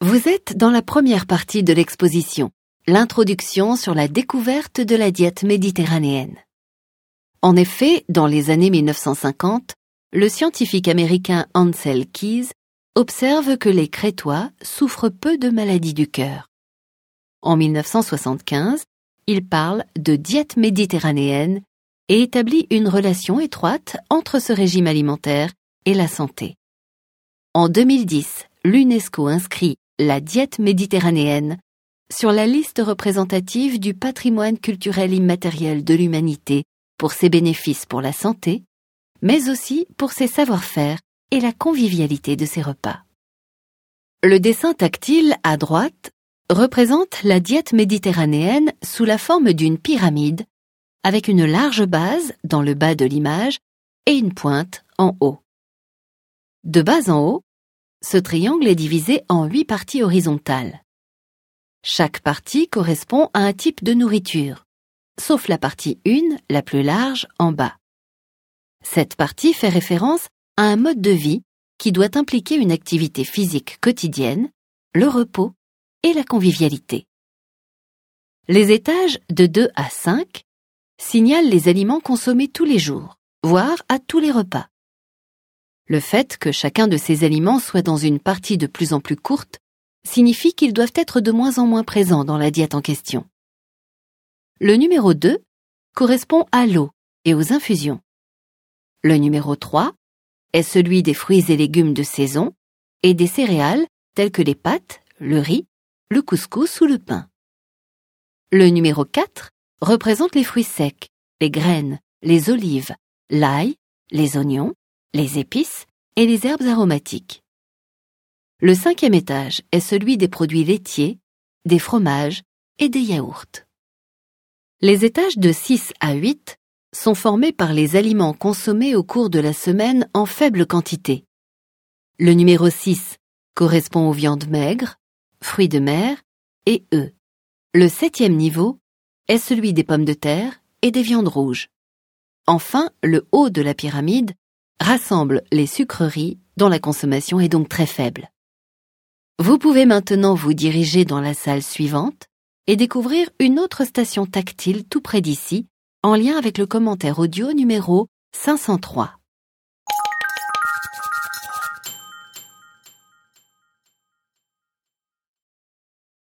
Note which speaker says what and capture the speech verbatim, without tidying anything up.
Speaker 1: Vous êtes dans la première partie de l'exposition, l'introduction sur la découverte de la diète méditerranéenne. En effet, dans les années mille neuf cent cinquante, le scientifique américain Ansel Keys observe que les Crétois souffrent peu de maladies du cœur. En mille neuf cent soixante-quinze, il parle de diète méditerranéenne et établit une relation étroite entre ce régime alimentaire et la santé. En deux mille dix, l'UNESCO inscrit la diète méditerranéenne sur la liste représentative du patrimoine culturel immatériel de l'humanité pour ses bénéfices pour la santé, mais aussi pour ses savoir-faire et la convivialité de ses repas. Le dessin tactile à droite représente la diète méditerranéenne sous la forme d'une pyramide avec une large base dans le bas de l'image et une pointe en haut. De bas en haut, ce triangle est divisé en huit parties horizontales. Chaque partie correspond à un type de nourriture, sauf la partie un, la plus large, en bas. Cette partie fait référence à un mode de vie qui doit impliquer une activité physique quotidienne, le repos et la convivialité. Les étages de deux à cinq signalent les aliments consommés tous les jours, voire à tous les repas. Le fait que chacun de ces aliments soit dans une partie de plus en plus courte signifie qu'ils doivent être de moins en moins présents dans la diète en question. Le numéro deux correspond à l'eau et aux infusions. Le numéro trois est celui des fruits et légumes de saison et des céréales telles que les pâtes, le riz, le couscous ou le pain. Le numéro quatre représente les fruits secs, les graines, les olives, l'ail, les oignons, les épices et les herbes aromatiques. Le cinquième étage est celui des produits laitiers, des fromages et des yaourts. Les étages de six à huit sont formés par les aliments consommés au cours de la semaine en faible quantité. Le numéro six correspond aux viandes maigres, fruits de mer et œufs. Le septième niveau est celui des pommes de terre et des viandes rouges. Enfin, le haut de la pyramide rassemble les sucreries dont la consommation est donc très faible. Vous pouvez maintenant vous diriger dans la salle suivante et découvrir une autre station tactile tout près d'ici, en lien avec le commentaire audio numéro cinq cent trois.